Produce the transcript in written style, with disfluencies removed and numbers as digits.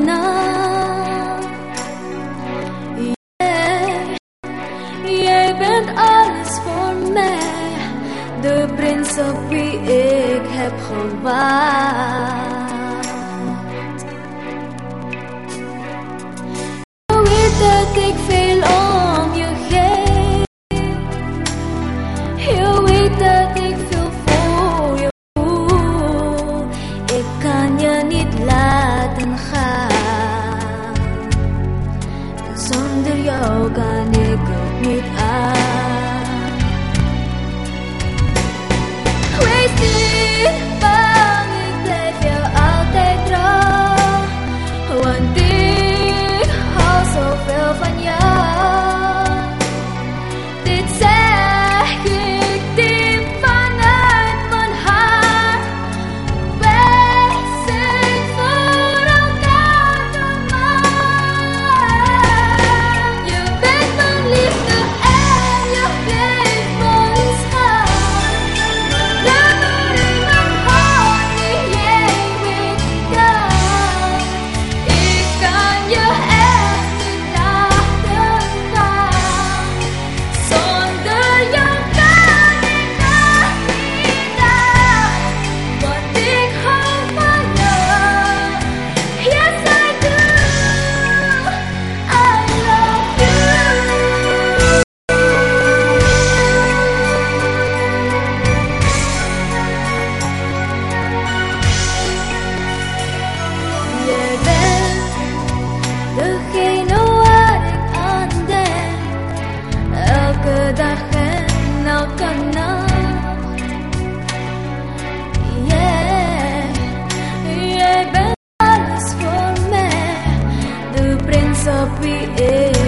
Jij bent alles voor mij, de prins op wie ik heb gewacht. Je weet dat ik veel om je geef, je weet dat ik veel voor je voel. Ik kan je niet laten gaan, zonder jou kan ik ook niet aan. Wees niet bang, ik blijf jou altijd trouw, want ik hou zoveel van jou. Dit zeg ik diep vanuit mijn hart. Wij zijn voor elkaar gemaakt. Je bent mijn liefde en je geeft me een schat. Laat maar in mijn hart die jij weet kan. Ik kan je echt niet laten gaan. Zonder jou kan ik nog niet aan. Want ik hou van jou. Yes, I do. I love you. Jij bent degene waar ik aan denk, elke dag en elke nacht. Jij bent alles voor mij, de prins op wie ik